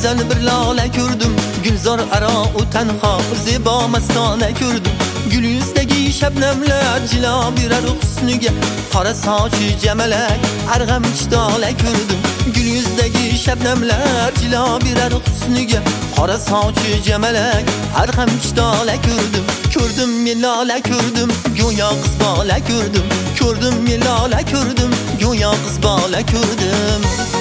go'zal bir lola ko'rdim, gulzor aro u tanho zebo mastona ko'rdim. Gul yuzdagi shabnamlar jilo berar husniga, qora sochi jamalak arg'amchi dola ko'rdim. Gul yuzdagi shabnamlar jilo berar husniga, qora sochi jamalak arg'amchi dola ko'rdim. Ko'rdim men lola ko'rdim, go'yo qiz bola ko'rdim. Ko'rdim men lola ko'rdim, go'yo qiz bola ko'rdim.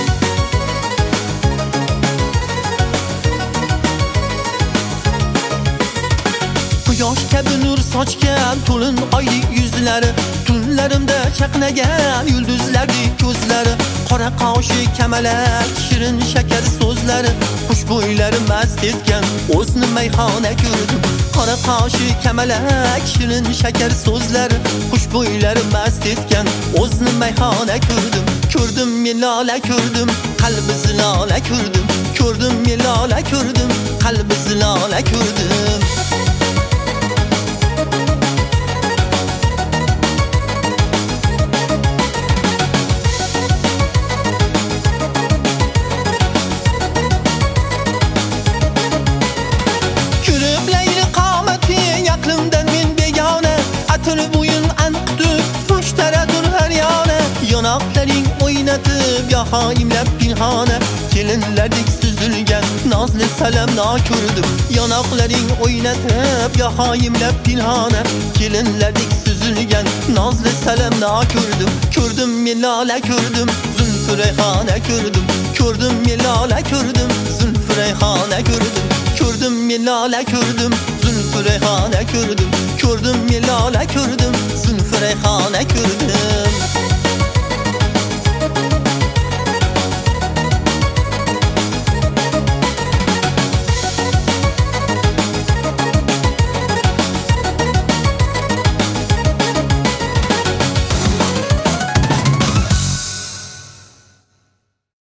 Quyosh kabi nur sochgan to'lin oylik yuzlari, tunlarimda chaqnagan yulduzlardek ko'zlari, qora qoshi kamalak shirin shakar so'zlari, xushbo'ylari mast etgan o'zni mayxona ko'rdim. Qora qoshi kamalak shirin shakar so'zlari, xushbo'ylari mast etgan o'zni mayxona ko'rdim. Ko'rdim men lola ko'rdim, qalbi zilola ko'rdim. Ko'rdim men lola ko'rdim, qalbi zilola ko'rdim. Yanaqlaring o'ynatib yoqimlab pinhona, kelinlardek süzülgen nazlı salamna ko'rdim. Yanaqlaring o'ynatib yoqimlab pinhona, kelinlardek süzülgen nazlı salamna ko'rdim. Ko'rdim men lola ko'rdim, zulfi rayhona ko'rdim. Ko'rdim men lola ko'rdim, zulfi rayhona ko'rdim. Ko'rdim men lola ko'rdim, zulfi rayhona ko'rdim. Ko'rdim men lola ko'rdim, zulfi rayhona